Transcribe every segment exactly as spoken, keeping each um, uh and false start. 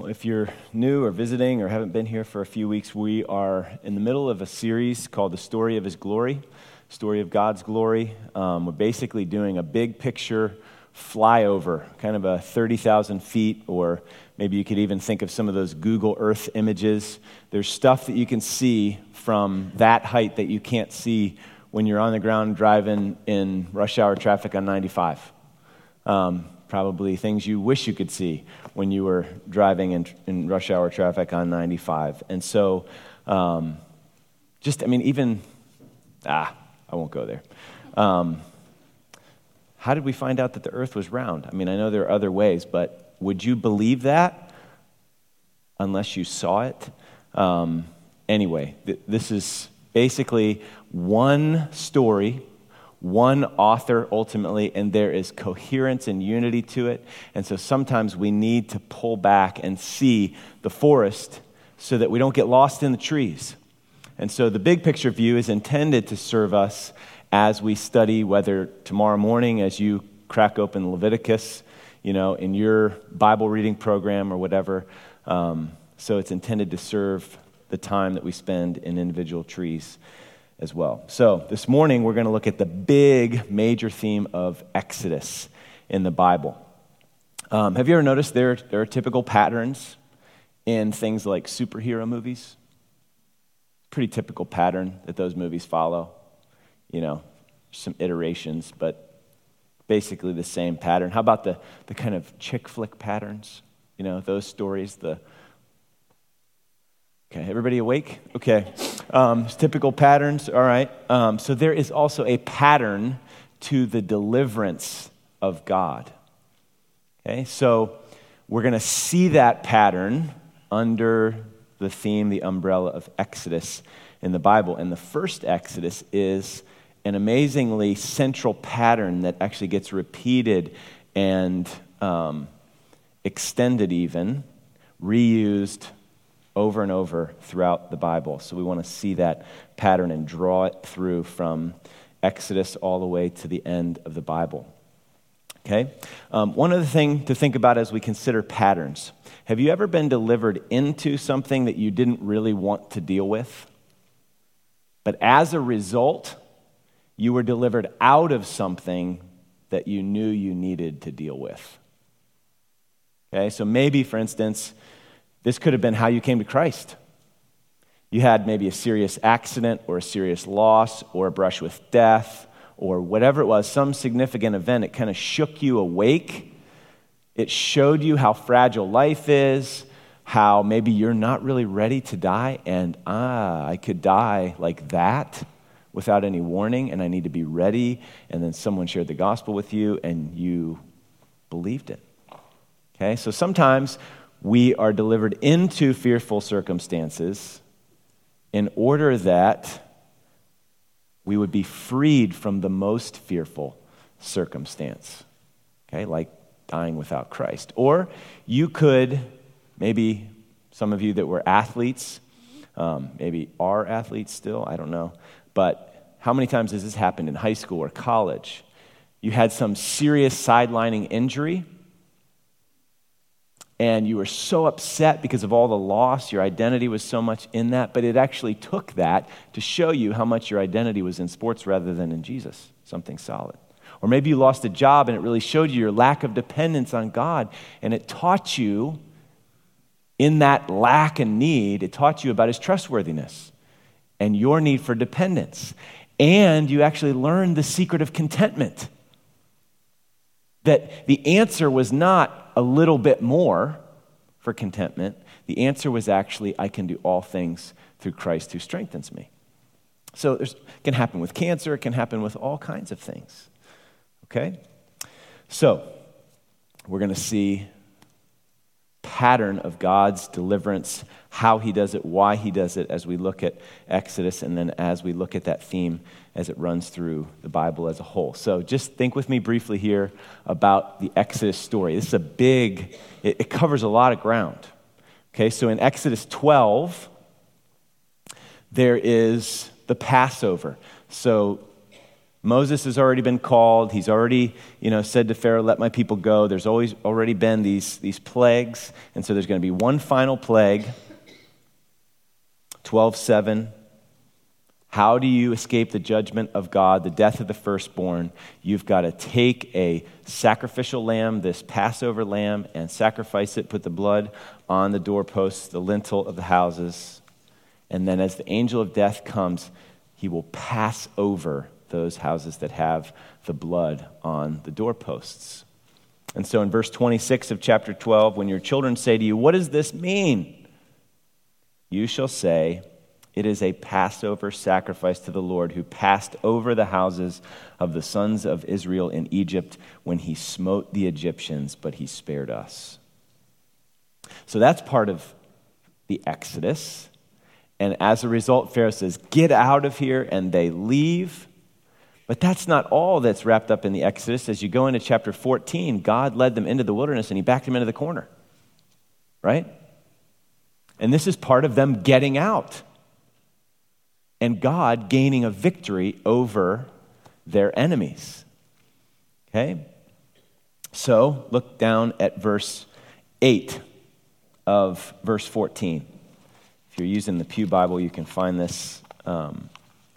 Well, if you're new or visiting or haven't been here for a few weeks, we are in the middle of a series called The Story of His Glory, Story of God's Glory. Um, we're basically doing a big picture flyover, kind of a thirty thousand feet, or maybe you could even think of some of those Google Earth images. There's stuff that you can see from that height that you can't see when you're on the ground driving in rush hour traffic on ninety-five. Um, probably things you wish you could see when you were driving in, in rush hour traffic on ninety-five. And so, um, just, I mean, even, ah, I won't go there. Um, how did we find out that the earth was round? I mean, I know there are other ways, but would you believe that unless you saw it? Um, anyway, th- this is basically one story, one author ultimately, and there is coherence and unity to it. And so sometimes we need to pull back and see the forest so that we don't get lost in the trees. And so the big picture view is intended to serve us as we study, whether tomorrow morning as you crack open Leviticus, you know, in your Bible reading program or whatever. Um, so it's intended to serve the time that we spend in individual trees as well. So this morning we're going to look at the big major theme of Exodus in the Bible. Um, have you ever noticed there, there are typical patterns in things like superhero movies? Pretty typical pattern that those movies follow. You know, some iterations, but basically the same pattern. How about the, the kind of chick flick patterns? You know, those stories, the Okay, everybody awake? Okay. Um, typical patterns, all right. Um, so there is also a pattern to the deliverance of God. Okay, so we're going to see that pattern under the theme, the umbrella of Exodus in the Bible. And the first Exodus is an amazingly central pattern that actually gets repeated and um, extended even, reused over and over throughout the Bible. So we want to see that pattern and draw it through from Exodus all the way to the end of the Bible. Okay? Um, one other thing to think about as we consider patterns. Have you ever been delivered into something that you didn't really want to deal with? But as a result, you were delivered out of something that you knew you needed to deal with. Okay? So maybe, for instance, this could have been how you came to Christ. You had maybe a serious accident or a serious loss or a brush with death or whatever it was, some significant event. It kind of shook you awake. It showed you how fragile life is, how maybe you're not really ready to die, and ah, I could die like that without any warning, and I need to be ready. And then someone shared the gospel with you, and you believed it. Okay, so sometimes we are delivered into fearful circumstances in order that we would be freed from the most fearful circumstance, okay, like dying without Christ. Or you could, maybe some of you that were athletes, um, maybe are athletes still, I don't know, but how many times has this happened in high school or college? You had some serious sidelining injury, and you were so upset because of all the loss. Your identity was so much in that, but it actually took that to show you how much your identity was in sports rather than in Jesus, something solid. Or maybe you lost a job and it really showed you your lack of dependence on God, and it taught you in that lack and need, it taught you about His trustworthiness and your need for dependence. And you actually learned the secret of contentment. That the answer was not a little bit more for contentment. The answer was actually, I can do all things through Christ who strengthens me. So it can happen with cancer. It can happen with all kinds of things. Okay? So we're going to see pattern of God's deliverance, how He does it, why He does it, as we look at Exodus, and then as we look at that theme as it runs through the Bible as a whole. So just think with me briefly here about the Exodus story. This is a big, it, it covers a lot of ground. Okay, so in Exodus twelve, there is the Passover. So Moses has already been called. He's already, you know, said to Pharaoh, let my people go. There's always already been these, these plagues. And so there's going to be one final plague, twelve seven. How do you escape the judgment of God, the death of the firstborn? You've got to take a sacrificial lamb, this Passover lamb, and sacrifice it, put the blood on the doorposts, the lintel of the houses. And then as the angel of death comes, he will pass over those houses that have the blood on the doorposts. And so in verse twenty-six of chapter twelve, when your children say to you, what does this mean? You shall say, it is a Passover sacrifice to the Lord who passed over the houses of the sons of Israel in Egypt when he smote the Egyptians, but he spared us. So that's part of the Exodus. And as a result, Pharaoh says, get out of here, and they leave. But that's not all that's wrapped up in the Exodus. As you go into chapter fourteen, God led them into the wilderness, and he backed them into the corner. Right? And this is part of them getting out. And God gaining a victory over their enemies. Okay? So, look down at verse eight of verse fourteen. If you're using the Pew Bible, you can find this um,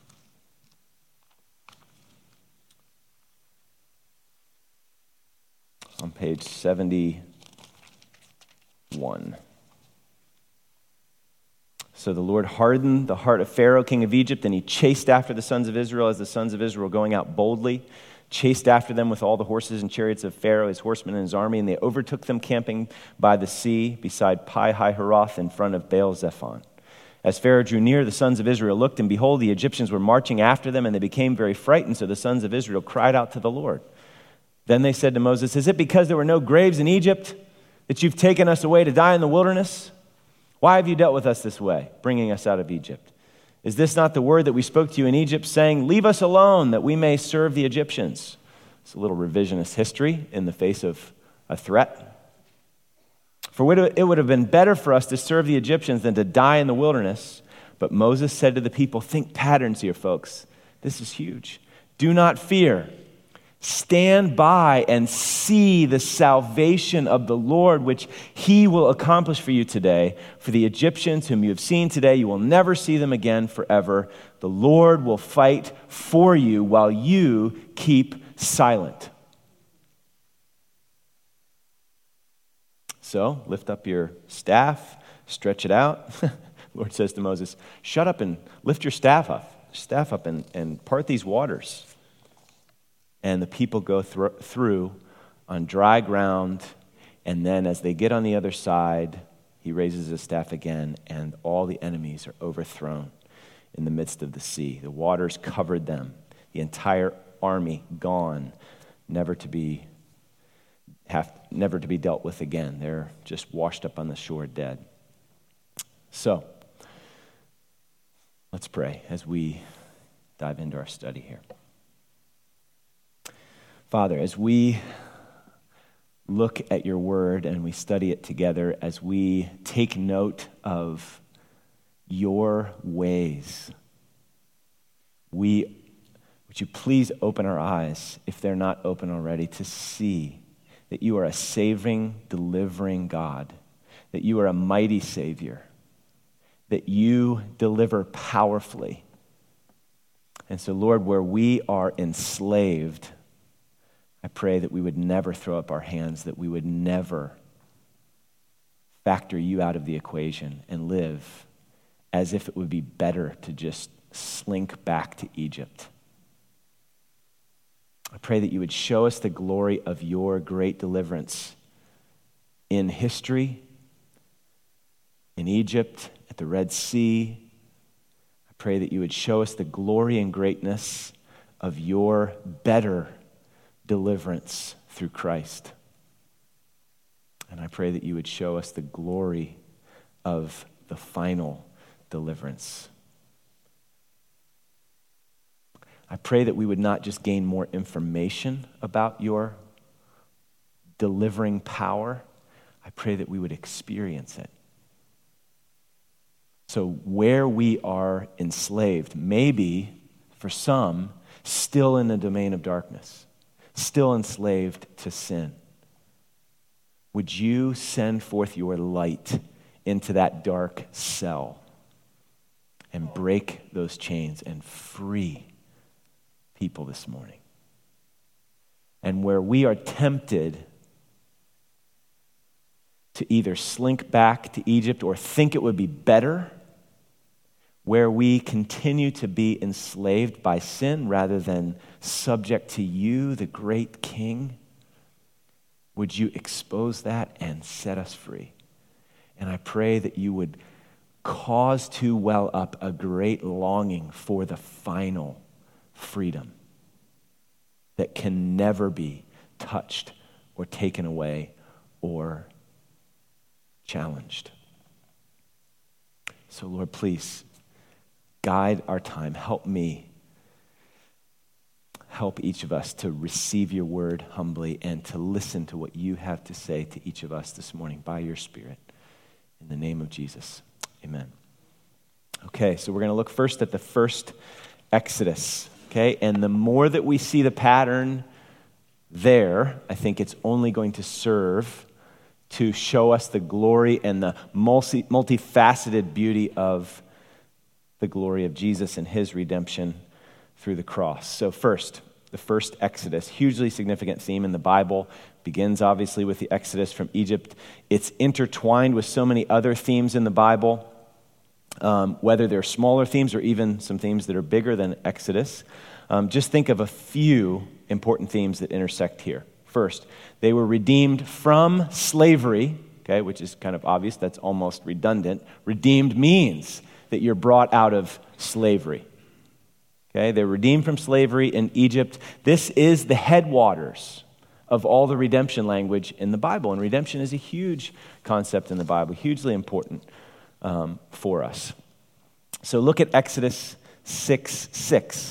on page seventy-one. So the Lord hardened the heart of Pharaoh, king of Egypt, and he chased after the sons of Israel as the sons of Israel were going out boldly, chased after them with all the horses and chariots of Pharaoh, his horsemen and his army, and they overtook them camping by the sea beside Pi-hahiroth in front of Baal-zephon. As Pharaoh drew near, the sons of Israel looked, and behold, the Egyptians were marching after them, and they became very frightened, so the sons of Israel cried out to the Lord. Then they said to Moses, is it because there were no graves in Egypt that you've taken us away to die in the wilderness? Why have you dealt with us this way, bringing us out of Egypt? Is this not the word that we spoke to you in Egypt, saying, leave us alone, that we may serve the Egyptians? It's a little revisionist history in the face of a threat. For it would have been better for us to serve the Egyptians than to die in the wilderness. But Moses said to the people, think patterns here, folks. This is huge. Do not fear. Stand by and see the salvation of the Lord, which he will accomplish for you today. For the Egyptians whom you have seen today, you will never see them again forever. The Lord will fight for you while you keep silent. So, lift up your staff, stretch it out. The Lord says to Moses, shut up and lift your staff up, staff up and, and part these waters. And the people go thro- through on dry ground, and then as they get on the other side, he raises his staff again, and all the enemies are overthrown in the midst of the sea. The waters covered them, the entire army gone, never to be have never to be dealt with again. They're just washed up on the shore dead. So, let's pray as we dive into our study here. Father, as we look at your word and we study it together, as we take note of your ways, we, would you please open our eyes, if they're not open already, to see that you are a saving, delivering God, that you are a mighty Savior, that you deliver powerfully. And so, Lord, where we are enslaved, I pray that we would never throw up our hands, that we would never factor you out of the equation and live as if it would be better to just slink back to Egypt. I pray that you would show us the glory of your great deliverance in history, in Egypt, at the Red Sea. I pray that you would show us the glory and greatness of your better deliverance through Christ. And I pray that you would show us the glory of the final deliverance. I pray that we would not just gain more information about your delivering power. I pray that we would experience it. So where we are enslaved, maybe for some, still in the domain of darkness, still enslaved to sin. Would you send forth your light into that dark cell and break those chains and free people this morning? And where we are tempted to either slink back to Egypt or think it would be better, where we continue to be enslaved by sin rather than subject to you, the great King, would you expose that and set us free? And I pray that you would cause to well up a great longing for the final freedom that can never be touched or taken away or challenged. So Lord, please guide our time. Help me. Help each of us to receive your word humbly and to listen to what you have to say to each of us this morning by your Spirit. In the name of Jesus, amen. Okay, so we're going to look first at the first Exodus, okay? And the more that we see the pattern there, I think it's only going to serve to show us the glory and the multi, multifaceted beauty of the glory of Jesus and his redemption through the cross. So first, the first Exodus, hugely significant theme in the Bible, begins obviously with the Exodus from Egypt. It's intertwined with so many other themes in the Bible, um, whether they're smaller themes or even some themes that are bigger than Exodus. Um, just think of a few important themes that intersect here. First, they were redeemed from slavery, okay, which is kind of obvious. That's almost redundant. Redeemed means that you're brought out of slavery. Okay, they're redeemed from slavery in Egypt. This is the headwaters of all the redemption language in the Bible. And redemption is a huge concept in the Bible, hugely important um, for us. So look at Exodus six six.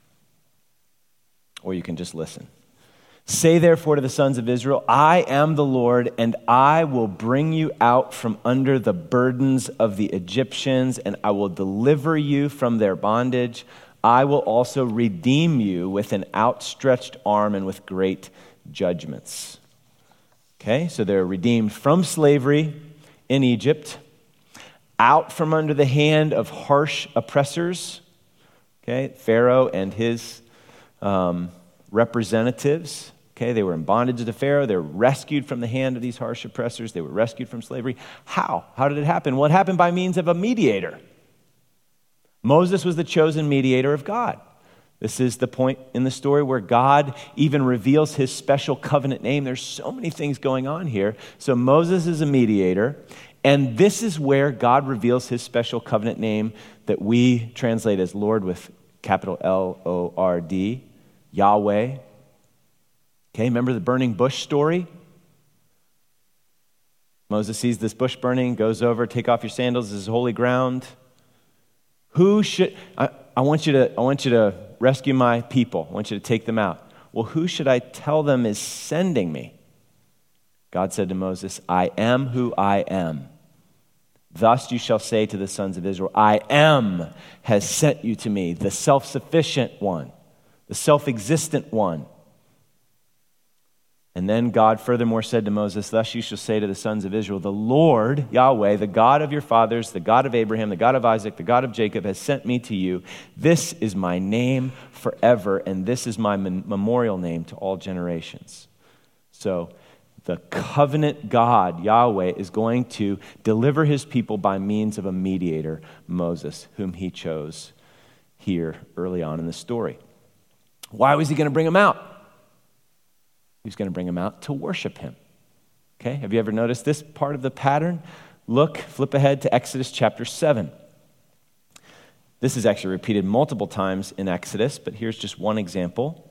Or you can just listen. Say therefore to the sons of Israel, I am the Lord, and I will bring you out from under the burdens of the Egyptians, and I will deliver you from their bondage. I will also redeem you with an outstretched arm and with great judgments. Okay, so they're redeemed from slavery in Egypt, out from under the hand of harsh oppressors, okay, Pharaoh and his um, representatives. Okay, they were in bondage to Pharaoh. They were rescued from the hand of these harsh oppressors. They were rescued from slavery. How? How did it happen? Well, it happened by means of a mediator. Moses was the chosen mediator of God. This is the point in the story where God even reveals his special covenant name. There's so many things going on here. So Moses is a mediator, and this is where God reveals his special covenant name that we translate as Lord with capital L O R D, Yahweh. Okay, remember the burning bush story? Moses sees this bush burning, goes over, take off your sandals, this is holy ground. Who should, I, I want you to, I want you to rescue my people. I want you to take them out. Well, who should I tell them is sending me? God said to Moses, I am who I am. Thus you shall say to the sons of Israel, I am has sent you to me, the self-sufficient one, the self-existent one. And then God furthermore said to Moses, thus you shall say to the sons of Israel, the Lord, Yahweh, the God of your fathers, the God of Abraham, the God of Isaac, the God of Jacob, has sent me to you. This is my name forever, and this is my memorial name to all generations. So the covenant God, Yahweh, is going to deliver his people by means of a mediator, Moses, whom he chose here early on in the story. Why was he going to bring them out? He was going to bring them out to worship him. Okay, have you ever noticed this part of the pattern? Look, flip ahead to Exodus chapter seven. This is actually repeated multiple times in Exodus, but here's just one example.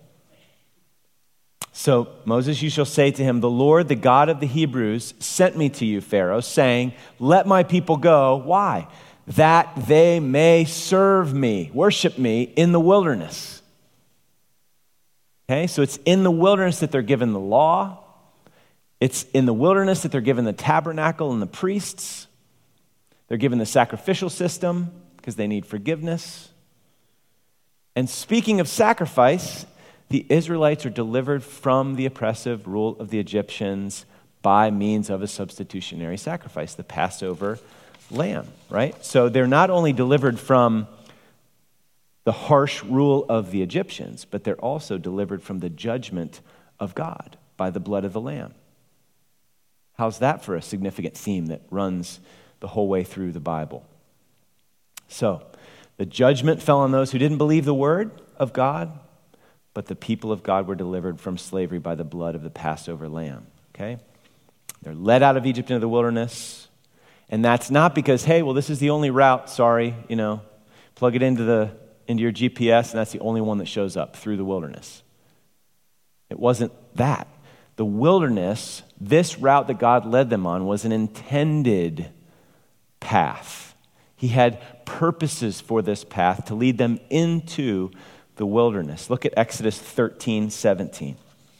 So, Moses, you shall say to him, the Lord, the God of the Hebrews, sent me to you, Pharaoh, saying, let my people go. Why? That they may serve me, worship me in the wilderness. Okay, so it's in the wilderness that they're given the law. It's in the wilderness that they're given the tabernacle and the priests. They're given the sacrificial system because they need forgiveness. And speaking of sacrifice, the Israelites are delivered from the oppressive rule of the Egyptians by means of a substitutionary sacrifice, the Passover lamb, right? So they're not only delivered from the harsh rule of the Egyptians, but they're also delivered from the judgment of God by the blood of the lamb. How's that for a significant theme that runs the whole way through the Bible? So, the judgment fell on those who didn't believe the word of God, but the people of God were delivered from slavery by the blood of the Passover lamb, okay? They're led out of Egypt into the wilderness, and that's not because, hey, well, this is the only route, sorry, you know, plug it into the into your G P S, and that's the only one that shows up through the wilderness. It wasn't that. The wilderness, this route that God led them on, was an intended path. He had purposes for this path to lead them into the wilderness. Look at Exodus thirteen seventeen.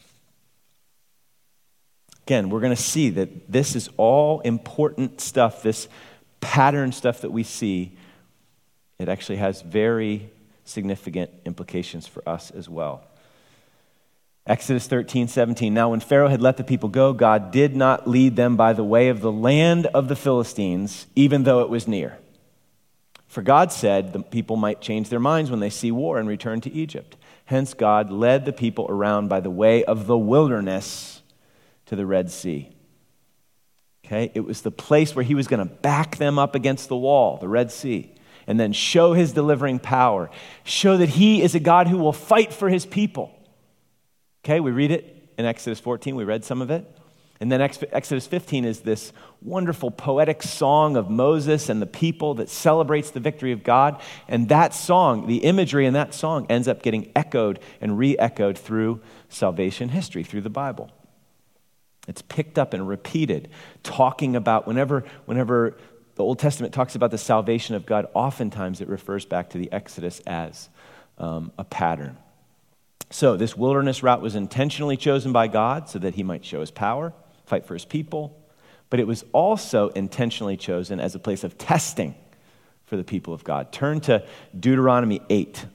Again, we're going to see that this is all important stuff, this pattern stuff that we see. It actually has very significant implications for us as well. Exodus thirteen seventeen. Now when Pharaoh had let the people go, God did not lead them by the way of the land of the Philistines, even though it was near. For God said the people might change their minds when they see war and return to Egypt. Hence God led the people around by the way of the wilderness to the Red Sea. Okay, it was the place where he was going to back them up against the wall, the Red Sea, and then show his delivering power, show that he is a God who will fight for his people. Okay, we read it in Exodus fourteen, we read some of it. And then Exodus fifteen is this wonderful poetic song of Moses and the people that celebrates the victory of God. And that song, the imagery in that song, ends up getting echoed and re-echoed through salvation history, through the Bible. It's picked up and repeated, talking about whenever, whenever the Old Testament talks about the salvation of God, oftentimes it refers back to the Exodus as um, a pattern. So this wilderness route was intentionally chosen by God so that he might show his power, fight for his people, but it was also intentionally chosen as a place of testing for the people of God. Turn to Deuteronomy eight.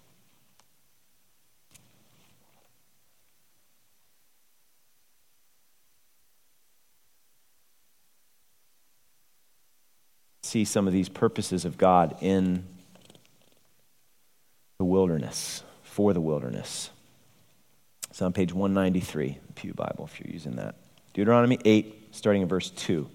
See some of these purposes of God in the wilderness, for the wilderness. It's on page one ninety-three, the Pew Bible, if you're using that. Deuteronomy eight, starting in verse two.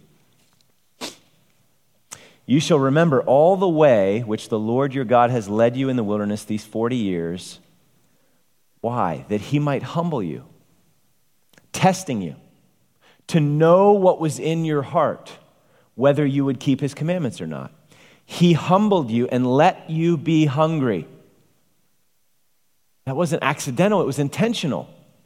You shall remember all the way which the Lord your God has led you in the wilderness these forty years. Why? That he might humble you, testing you, to know what was in your heart, whether you would keep his commandments or not. He humbled you and let you be hungry. That wasn't accidental, it was intentional.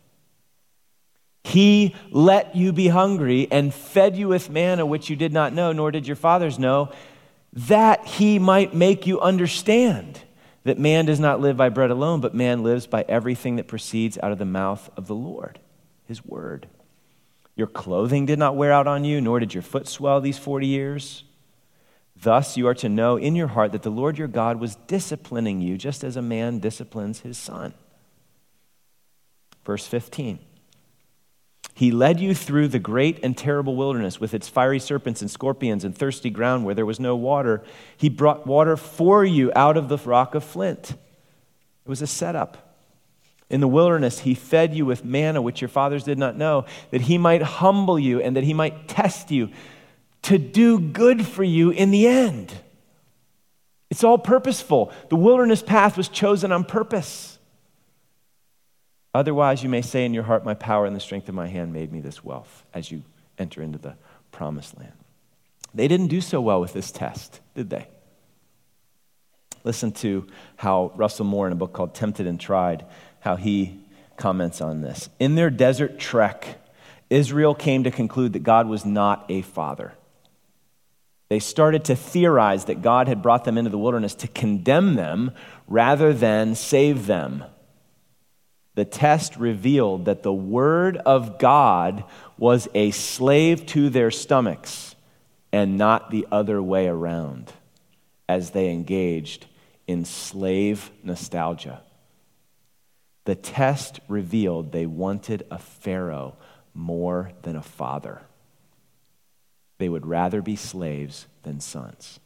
He let you be hungry and fed you with manna which you did not know, nor did your fathers know, that he might make you understand that man does not live by bread alone, but man lives by everything that proceeds out of the mouth of the Lord, his word. Your clothing did not wear out on you, nor did your foot swell these forty years. Thus you are to know in your heart that the Lord your God was disciplining you, just as a man disciplines his son. Verse fifteen. He led you through the great and terrible wilderness with its fiery serpents and scorpions and thirsty ground where there was no water. He brought water for you out of the rock of flint. It was a setup. In the wilderness, he fed you with manna, which your fathers did not know, that he might humble you and that he might test you to do good for you in the end. It's all purposeful. The wilderness path was chosen on purpose. Otherwise, you may say in your heart, my power and the strength of my hand made me this wealth, as you enter into the promised land. They didn't do so well with this test, did they? Listen to how Russell Moore, in a book called Tempted and Tried, how he comments on this. In their desert trek, Israel came to conclude that God was not a father. They started to theorize that God had brought them into the wilderness to condemn them rather than save them. The test revealed that the word of God was a slave to their stomachs and not the other way around as they engaged in slave nostalgia. The test revealed they wanted a Pharaoh more than a father. They would rather be slaves than sons.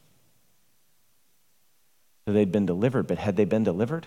So they'd been delivered, but had they been delivered?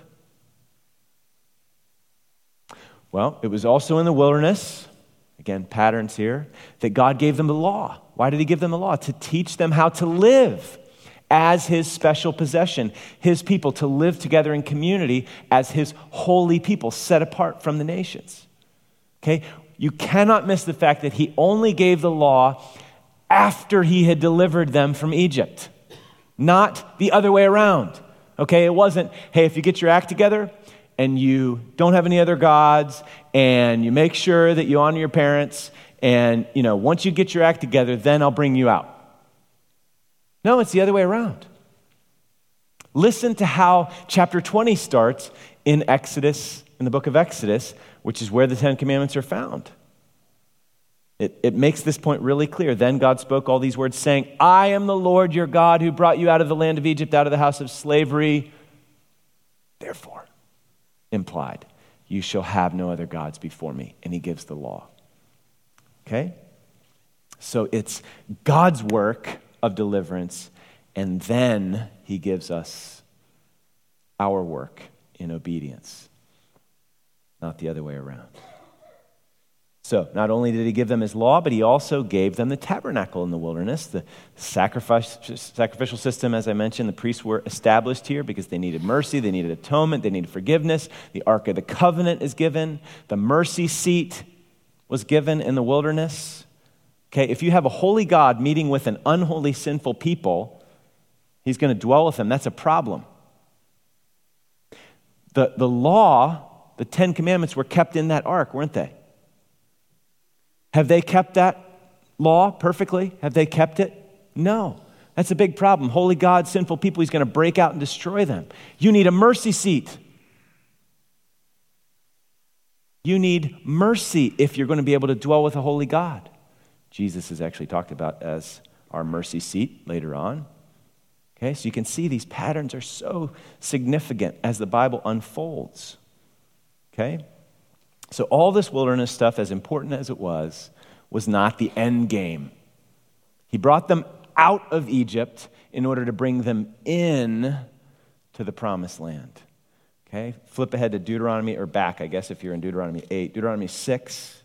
Well, it was also in the wilderness, again, patterns here, that God gave them the law. Why did he give them the law? To teach them how to live as his special possession, his people, to live together in community as his holy people, set apart from the nations. Okay? You cannot miss the fact that he only gave the law after he had delivered them from Egypt, not the other way around. Okay? It wasn't, hey, if you get your act together and you don't have any other gods and you make sure that you honor your parents and, you know, once you get your act together, then I'll bring you out. No, it's the other way around. Listen to how chapter twenty starts in Exodus, in the book of Exodus, which is where the Ten Commandments are found. It, it makes this point really clear. Then God spoke all these words, saying, I am the Lord your God who brought you out of the land of Egypt, out of the house of slavery. Therefore, implied, you shall have no other gods before me. And he gives the law. Okay? So it's God's work of deliverance, and then he gives us our work in obedience, not the other way around. So not only did he give them his law, but he also gave them the tabernacle in the wilderness, the sacrifice, sacrificial system, as I mentioned. The priests were established here because they needed mercy, they needed atonement, they needed forgiveness. The Ark of the Covenant is given. The mercy seat was given in the wilderness. Okay, if you have a holy God meeting with an unholy, sinful people, he's going to dwell with them. That's a problem. The, the law, the Ten Commandments were kept in that ark, weren't they? Have they kept that law perfectly? Have they kept it? No. That's a big problem. Holy God, sinful people, he's going to break out and destroy them. You need a mercy seat. You need mercy if you're going to be able to dwell with a holy God. Jesus is actually talked about as our mercy seat later on. Okay, so you can see these patterns are so significant as the Bible unfolds. Okay? So all this wilderness stuff, as important as it was, was not the end game. He brought them out of Egypt in order to bring them in to the promised land. Okay? Flip ahead to Deuteronomy, or back, I guess, if you're in Deuteronomy eight. Deuteronomy six.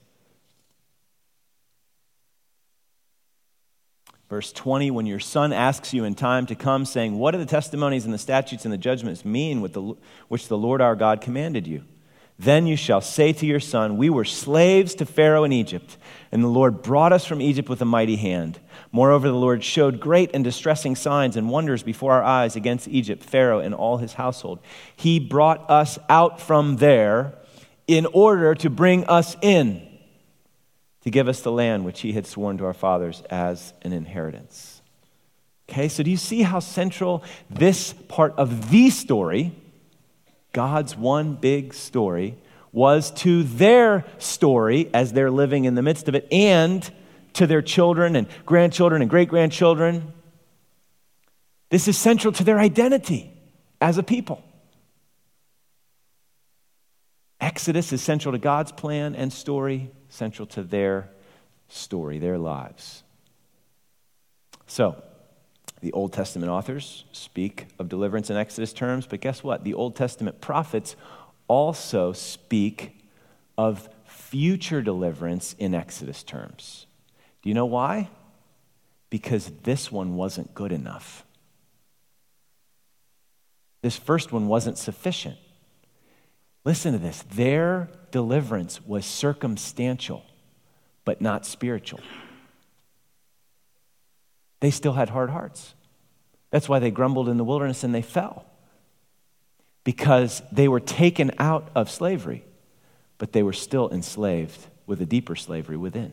Verse twenty, when your son asks you in time to come, saying, what do the testimonies and the statutes and the judgments mean with the, which the Lord our God commanded you? Then you shall say to your son, we were slaves to Pharaoh in Egypt, and the Lord brought us from Egypt with a mighty hand. Moreover, the Lord showed great and distressing signs and wonders before our eyes against Egypt, Pharaoh and all his household. He brought us out from there in order to bring us in, to give us the land which he had sworn to our fathers as an inheritance. Okay, so do you see how central this part of the story, God's one big story, was to their story as they're living in the midst of it, and to their children and grandchildren and great-grandchildren? This is central to their identity as a people. Exodus is central to God's plan and story, central to their story, their lives. So, the Old Testament authors speak of deliverance in Exodus terms, but guess what? The Old Testament prophets also speak of future deliverance in Exodus terms. Do you know why? Because this one wasn't good enough. This first one wasn't sufficient. Listen to this. Their deliverance was circumstantial, but not spiritual. They still had hard hearts. That's why they grumbled in the wilderness and they fell. Because they were taken out of slavery, but they were still enslaved with a deeper slavery within.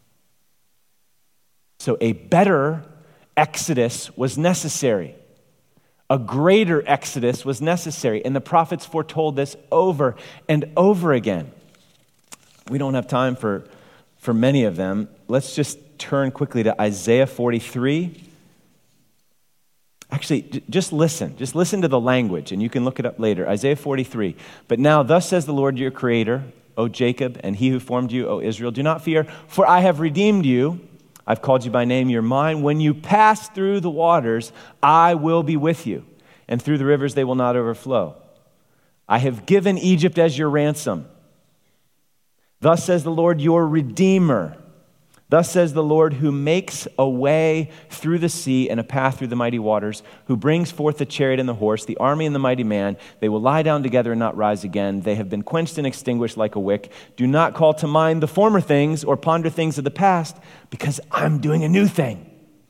So a better exodus was necessary. A greater exodus was necessary. And the prophets foretold this over and over again. We don't have time for, for many of them. Let's just turn quickly to Isaiah forty-three. Actually, j- just listen. Just listen to the language, and you can look it up later. Isaiah forty-three. But now, thus says the Lord your Creator, O Jacob, and he who formed you, O Israel, do not fear, for I have redeemed you. I've called you by name, you're mine. When you pass through the waters, I will be with you, and through the rivers they will not overflow. I have given Egypt as your ransom. Thus says the Lord your Redeemer. Thus says the Lord who makes a way through the sea and a path through the mighty waters, who brings forth the chariot and the horse, the army and the mighty man. They will lie down together and not rise again. They have been quenched and extinguished like a wick. Do not call to mind the former things or ponder things of the past, because I'm doing a new thing.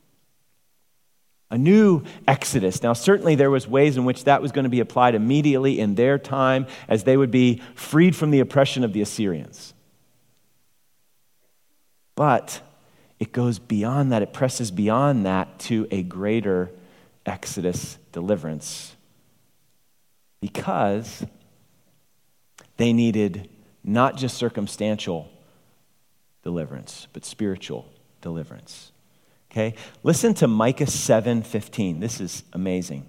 A new exodus. Now, certainly there was ways in which that was going to be applied immediately in their time as they would be freed from the oppression of the Assyrians. But it goes beyond that. It presses beyond that to a greater Exodus deliverance, because they needed not just circumstantial deliverance, but spiritual deliverance. Okay? Listen to Micah seven fifteen. This is amazing.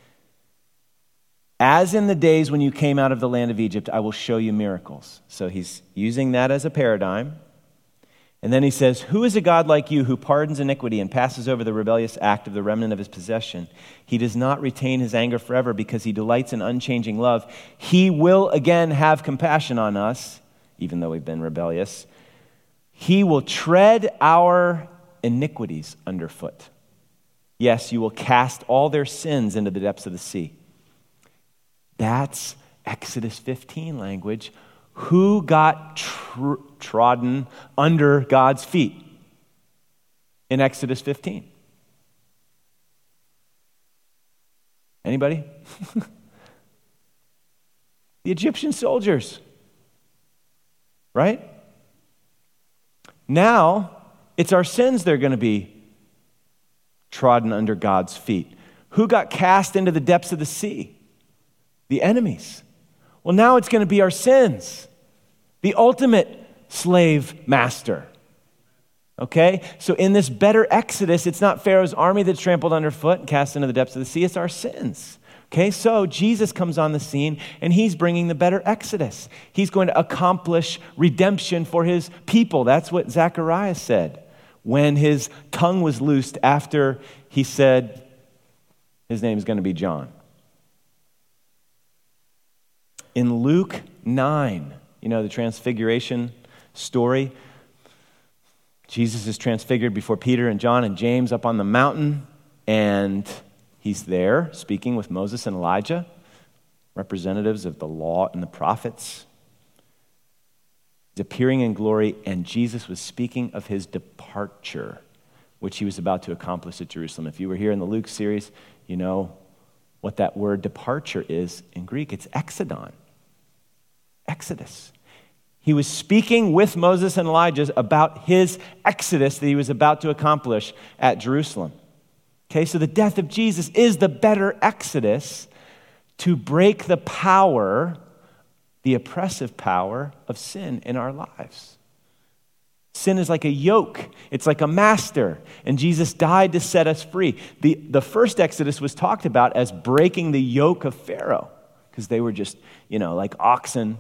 As in the days when you came out of the land of Egypt, I will show you miracles. So he's using that as a paradigm. And then he says, who is a God like you who pardons iniquity and passes over the rebellious act of the remnant of his possession? He does not retain his anger forever because he delights in unchanging love. He will again have compassion on us, even though we've been rebellious. He will tread our iniquities underfoot. Yes, you will cast all their sins into the depths of the sea. That's Exodus fifteen language. Who got tr- trodden under God's feet in Exodus fifteen? Anybody? The Egyptian soldiers. Right? Now, it's our sins that are going to be trodden under God's feet. Who got cast into the depths of the sea? The enemies. Well, now it's going to be our sins. The ultimate slave master. Okay? So in this better Exodus, it's not Pharaoh's army that's trampled underfoot and cast into the depths of the sea. It's our sins. Okay? So Jesus comes on the scene, and he's bringing the better Exodus. He's going to accomplish redemption for his people. That's what Zechariah said when his tongue was loosed after he said his name is going to be John. In Luke nine, you know, the transfiguration story, Jesus is transfigured before Peter and John and James up on the mountain, and he's there speaking with Moses and Elijah, representatives of the law and the prophets. He's appearing in glory, and Jesus was speaking of his departure, which he was about to accomplish at Jerusalem. If you were here in the Luke series, you know what that word departure is in Greek. It's exodon. Exodus. He was speaking with Moses and Elijah about his exodus that he was about to accomplish at Jerusalem. Okay, so the death of Jesus is the better exodus to break the power, the oppressive power of sin in our lives. Sin is like a yoke. It's like a master. And Jesus died to set us free. The, the first exodus was talked about as breaking the yoke of Pharaoh, because they were just, you know, like oxen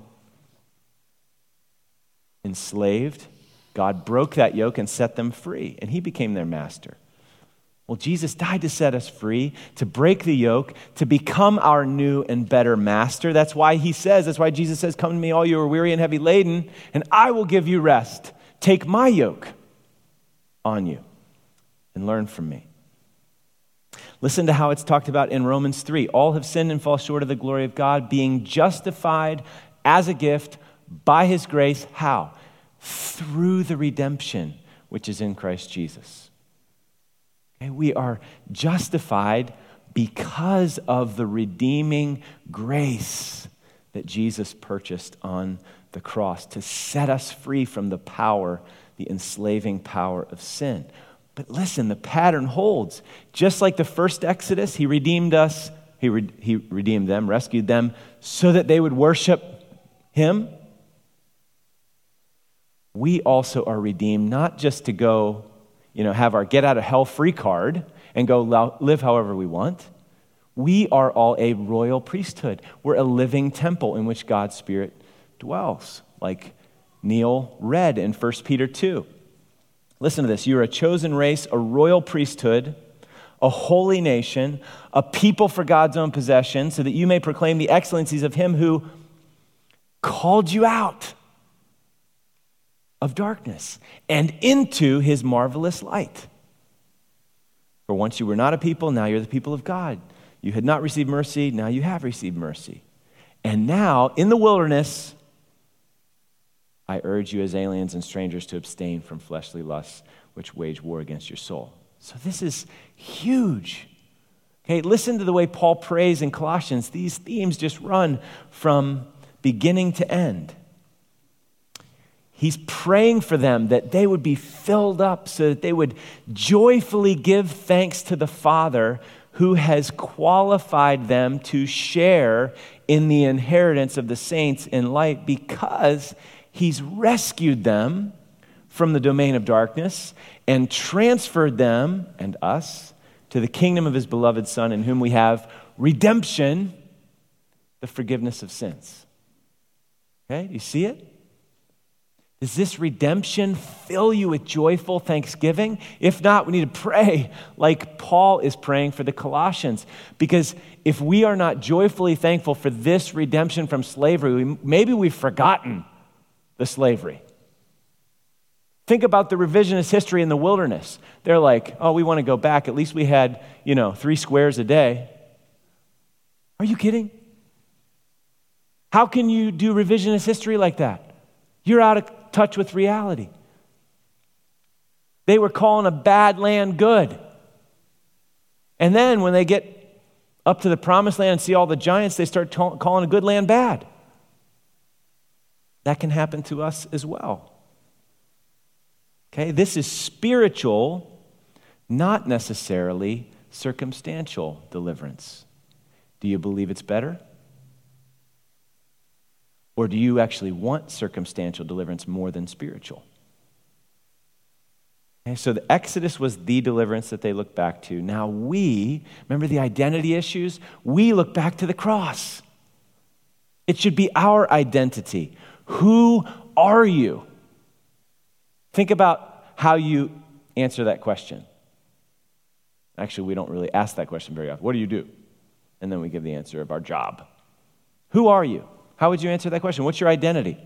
enslaved. God broke that yoke and set them free, and he became their master. Well, Jesus died to set us free, to break the yoke, to become our new and better master. That's why he says, that's why Jesus says, come to me all you are weary and heavy laden, and I will give you rest. Take my yoke on you and learn from me. Listen to how it's talked about in Romans three. All have sinned and fall short of the glory of God, being justified as a gift by his grace. How? Through the redemption which is in Christ Jesus. Okay, we are justified because of the redeeming grace that Jesus purchased on the cross to set us free from the power, the enslaving power of sin. But listen, the pattern holds. Just like the first Exodus, he redeemed us, he, re- he redeemed them, rescued them so that they would worship him. We also are redeemed not just to go, you know, have our get out of hell free card and go lo- live however we want. We are all a royal priesthood. We're a living temple in which God's Spirit dwells, like Neil read in First Peter two. Listen to this. You're a chosen race, a royal priesthood, a holy nation, a people for God's own possession, so that you may proclaim the excellencies of him who called you out of darkness and into his marvelous light. For once you were not a people, now you're the people of God. You had not received mercy, now you have received mercy. And now, in the wilderness, I urge you as aliens and strangers to abstain from fleshly lusts which wage war against your soul. So this is huge. Okay, listen to the way Paul prays in Colossians. These themes just run from beginning to end. He's praying for them that they would be filled up so that they would joyfully give thanks to the Father who has qualified them to share in the inheritance of the saints in light, because he's rescued them from the domain of darkness and transferred them and us to the kingdom of his beloved Son, in whom we have redemption, the forgiveness of sins. Okay, do you see it? Does this redemption fill you with joyful thanksgiving? If not, we need to pray like Paul is praying for the Colossians. Because if we are not joyfully thankful for this redemption from slavery, we, maybe we've forgotten the slavery. Think about the revisionist history in the wilderness. They're like, oh, we want to go back. At least we had, you know, three squares a day. Are you kidding? How can you do revisionist history like that? You're out of touch with reality. They were calling a bad land good. And then when they get up to the promised land and see all the giants, they start t- calling a good land bad. That can happen to us as well. Okay, this is spiritual, not necessarily circumstantial deliverance. Do you believe it's better? Or do you actually want circumstantial deliverance more than spiritual? Okay, so the Exodus was the deliverance that they looked back to. Now we, remember the identity issues? We look back to the cross. It should be our identity. Who are you? Think about how you answer that question. Actually, we don't really ask that question very often. What do you do? And then we give the answer of our job. Who are you? How would you answer that question? What's your identity?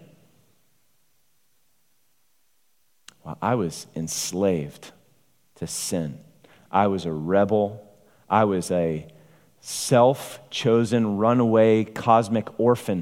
Well, I was enslaved to sin. I was a rebel. I was a self-chosen, runaway, cosmic orphan.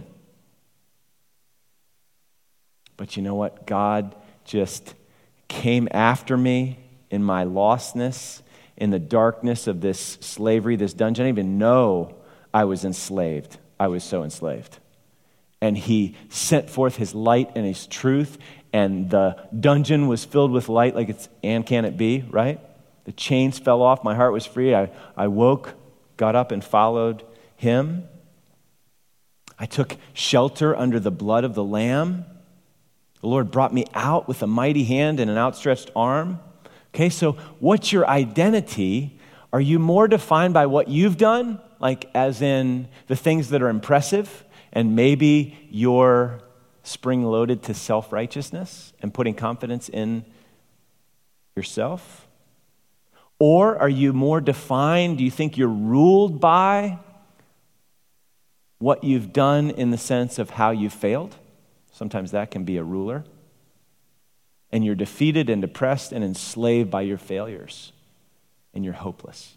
But you know what? God just came after me in my lostness, in the darkness of this slavery, this dungeon. I didn't even know I was enslaved. I was so enslaved. And he sent forth his light and his truth, and the dungeon was filled with light like it's, and can it be, right? The chains fell off, my heart was free, I, I woke, got up and followed him. I took shelter under the blood of the Lamb. The Lord brought me out with a mighty hand and an outstretched arm. Okay, so what's your identity? Are you more defined by what you've done, like as in the things that are impressive? And maybe you're spring-loaded to self-righteousness and putting confidence in yourself? Or are you more defined? Do you think you're ruled by what you've done in the sense of how you failed? Sometimes that can be a ruler. And you're defeated and depressed and enslaved by your failures, and you're hopeless.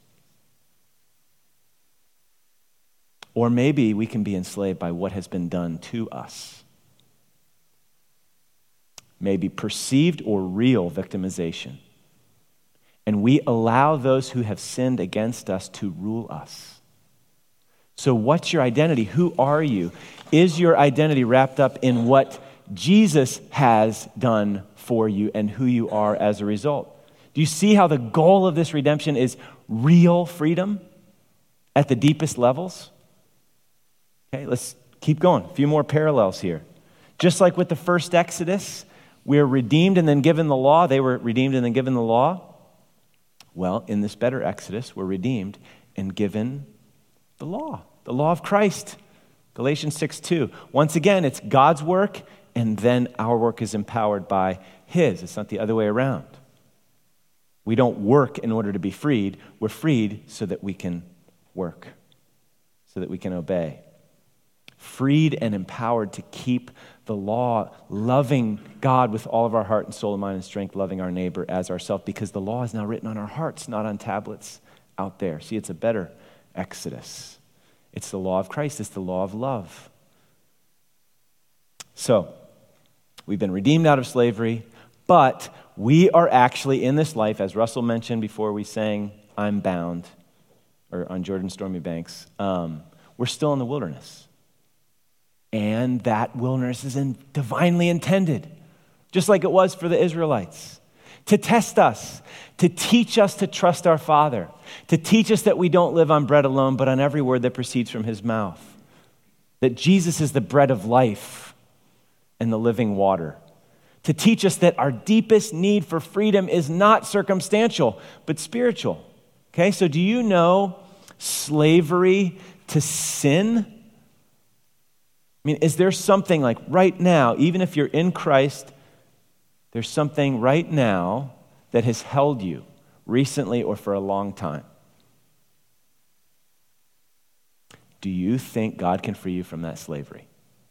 Or maybe we can be enslaved by what has been done to us. Maybe perceived or real victimization. And we allow those who have sinned against us to rule us. So what's your identity? Who are you? Is your identity wrapped up in what Jesus has done for you and who you are as a result? Do you see how the goal of this redemption is real freedom at the deepest levels? Okay, let's keep going. A few more parallels here. Just like with the first Exodus, we're redeemed and then given the law. They were redeemed and then given the law. Well, in this better Exodus, we're redeemed and given the law, the law of Christ. Galatians six two. Once again, it's God's work, and then our work is empowered by his. It's not the other way around. We don't work in order to be freed. We're freed so that we can work, so that we can obey. Freed and empowered to keep the law, loving God with all of our heart and soul and mind and strength, loving our neighbor as ourselves, because the law is now written on our hearts, not on tablets out there. See, it's a better Exodus. It's the law of Christ. It's the law of love. So, we've been redeemed out of slavery, but we are actually in this life, as Russell mentioned before we sang I'm Bound, or on Jordan's Stormy Banks, um, we're still in the wilderness. And that wilderness is in, divinely intended, just like it was for the Israelites, to test us, to teach us to trust our Father, to teach us that we don't live on bread alone, but on every word that proceeds from his mouth, that Jesus is the bread of life and the living water, to teach us that our deepest need for freedom is not circumstantial, but spiritual. Okay, so do you know slavery to sin? I mean, is there something like right now, even if you're in Christ, there's something right now that has held you recently or for a long time? Do you think God can free you from that slavery?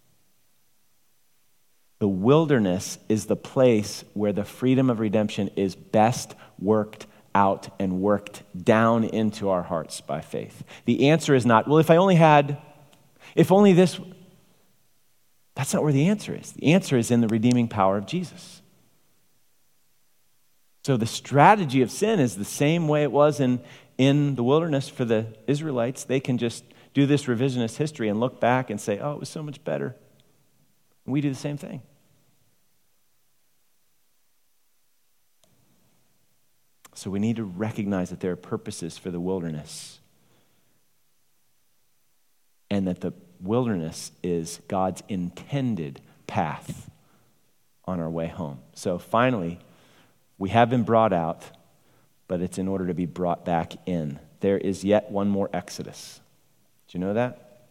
The wilderness is the place where the freedom of redemption is best worked out and worked down into our hearts by faith. The answer is not, well, if I only had, if only this... That's not where the answer is. The answer is in the redeeming power of Jesus. So the strategy of sin is the same way it was in, in the wilderness for the Israelites. They can just do this revisionist history and look back and say, oh, it was so much better. And we do the same thing. So we need to recognize that there are purposes for the wilderness, and that the wilderness is God's intended path on our way home. So finally, we have been brought out, but it's in order to be brought back in. There is yet one more Exodus. Do you know that?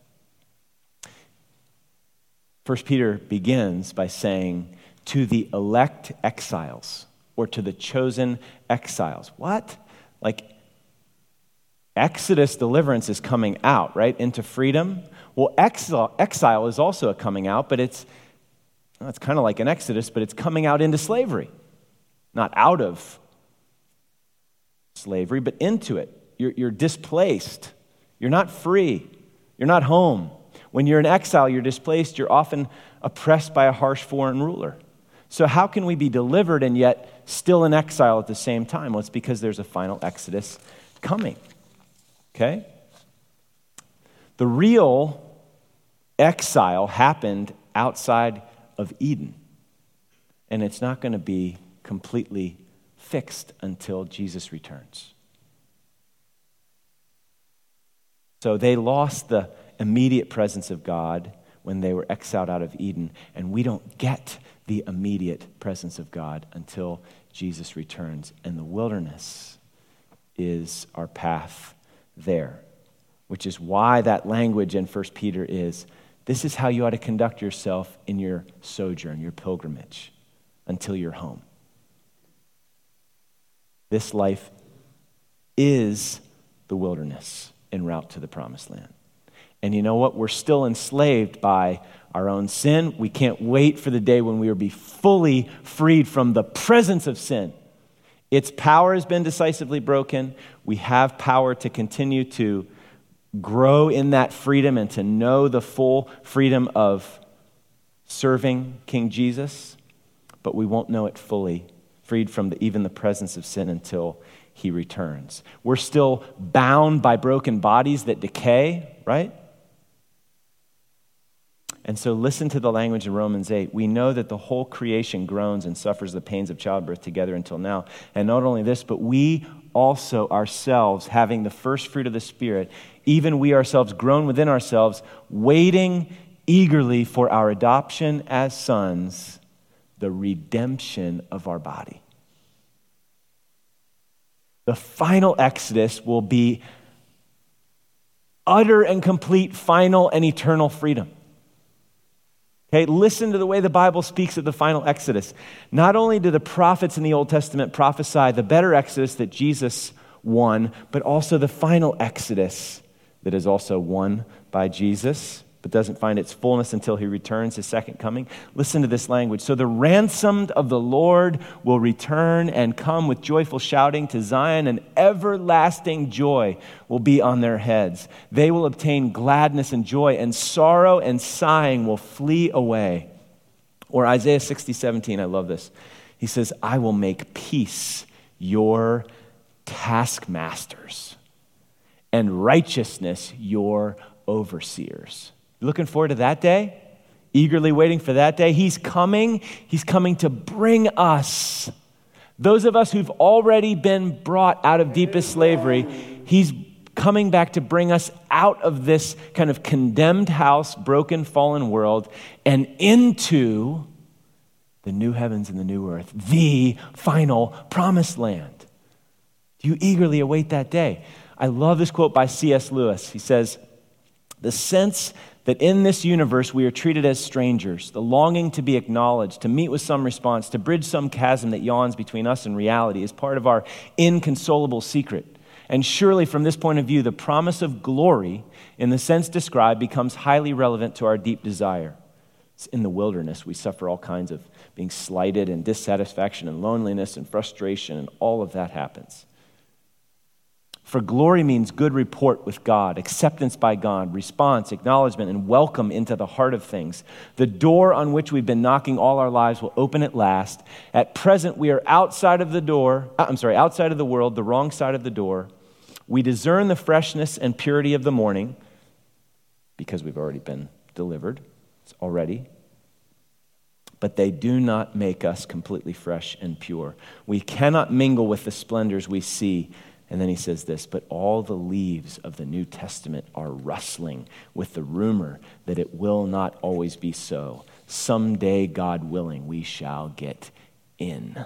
First Peter begins by saying, to the elect exiles, or to the chosen exiles. What? Like, Exodus deliverance is coming out, right, into freedom. Well, exile, exile is also a coming out, but it's, well, it's kind of like an Exodus, but it's coming out into slavery. Not out of slavery, but into it. You're, you're displaced. You're not free. You're not home. When you're in exile, you're displaced. You're often oppressed by a harsh foreign ruler. So how can we be delivered and yet still in exile at the same time? Well, it's because there's a final Exodus coming. Okay? The real exile happened outside of Eden. And it's not going to be completely fixed until Jesus returns. So they lost the immediate presence of God when they were exiled out of Eden, and we don't get the immediate presence of God until Jesus returns. And the wilderness is our path there, which is why that language in First Peter is, this is how you ought to conduct yourself in your sojourn, your pilgrimage, until you're home. This life is the wilderness en route to the promised land. And you know what? We're still enslaved by our own sin. We can't wait for the day when we will be fully freed from the presence of sin. Its power has been decisively broken. We have power to continue to grow in that freedom and to know the full freedom of serving King Jesus, but we won't know it fully, freed from the, even the presence of sin until he returns. We're still bound by broken bodies that decay, right? And so listen to the language in Romans eight. We know that the whole creation groans and suffers the pains of childbirth together until now. And not only this, but we also ourselves, having the first fruit of the Spirit, even we ourselves groan within ourselves, waiting eagerly for our adoption as sons, the redemption of our body. The final Exodus will be utter and complete, final and eternal freedom. Okay, listen to the way the Bible speaks of the final Exodus. Not only do the prophets in the Old Testament prophesy the better Exodus that Jesus won, but also the final Exodus that is also won by Jesus, but doesn't find its fullness until he returns, his second coming. Listen to this language. So the ransomed of the Lord will return and come with joyful shouting to Zion, and everlasting joy will be on their heads. They will obtain gladness and joy, and sorrow and sighing will flee away. Or Isaiah sixty seventeen, I love this. He says, I will make peace your taskmasters, and righteousness your overseers. Looking forward to that day? Eagerly waiting for that day? He's coming. He's coming to bring us, those of us who've already been brought out of deepest slavery, he's coming back to bring us out of this kind of condemned house, broken, fallen world, and into the new heavens and the new earth, the final promised land. Do you eagerly await that day? I love this quote by C S Lewis. He says, the sense that in this universe we are treated as strangers, the longing to be acknowledged, to meet with some response, to bridge some chasm that yawns between us and reality is part of our inconsolable secret. And surely from this point of view, the promise of glory, in the sense described, becomes highly relevant to our deep desire. In the wilderness, we suffer all kinds of being slighted and dissatisfaction and loneliness and frustration, and all of that happens. For glory means good report with God, acceptance by God, response, acknowledgement, and welcome into the heart of things. The door on which we've been knocking all our lives will open at last. At present, we are outside of the door, I'm sorry, outside of the world, the wrong side of the door. We discern the freshness and purity of the morning because we've already been delivered. It's already. But they do not make us completely fresh and pure. We cannot mingle with the splendors we see. And then he says this, but all the leaves of the New Testament are rustling with the rumor that it will not always be so. Someday, God willing, we shall get in.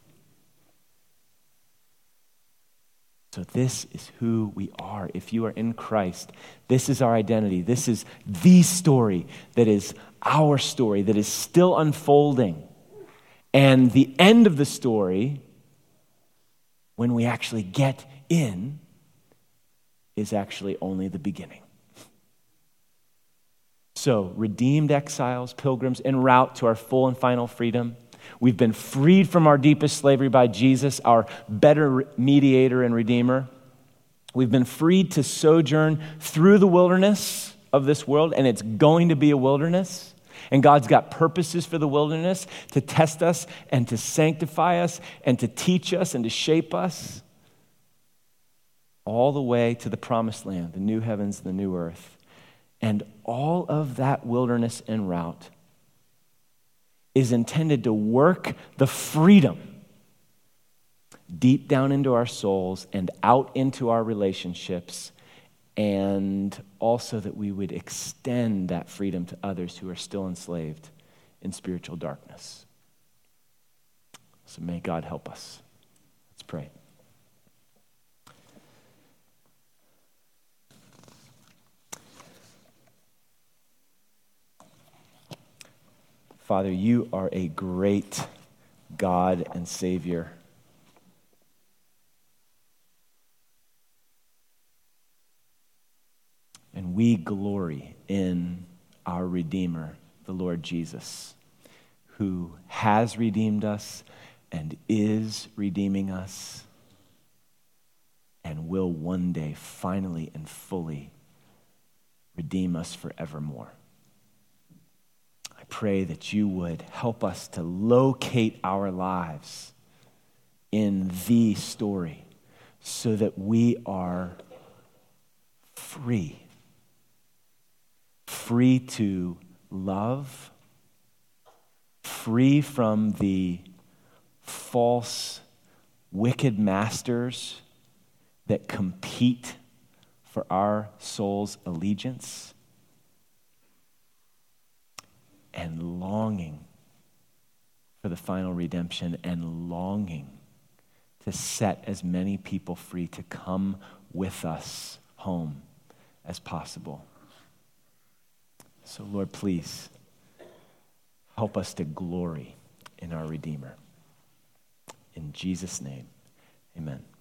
So this is who we are. If you are in Christ, this is our identity. This is the story that is our story, that is still unfolding. And the end of the story, when we actually get in, is actually only the beginning. So, redeemed exiles, pilgrims, en route to our full and final freedom. We've been freed from our deepest slavery by Jesus, our better mediator and redeemer. We've been freed to sojourn through the wilderness of this world, and it's going to be a wilderness. And God's got purposes for the wilderness to test us and to sanctify us and to teach us and to shape us all the way to the promised land, the new heavens, the new earth. And all of that wilderness en route is intended to work the freedom deep down into our souls and out into our relationships, and also that we would extend that freedom to others who are still enslaved in spiritual darkness. So may God help us. Let's pray. Father, you are a great God and Savior. And we glory in our Redeemer, the Lord Jesus, who has redeemed us and is redeeming us and will one day finally and fully redeem us forevermore. I pray that you would help us to locate our lives in the story so that we are free. Free to love, free from the false, wicked masters that compete for our soul's allegiance, and longing for the final redemption, and longing to set as many people free to come with us home as possible. So, Lord, please help us to glory in our Redeemer. In Jesus' name, amen.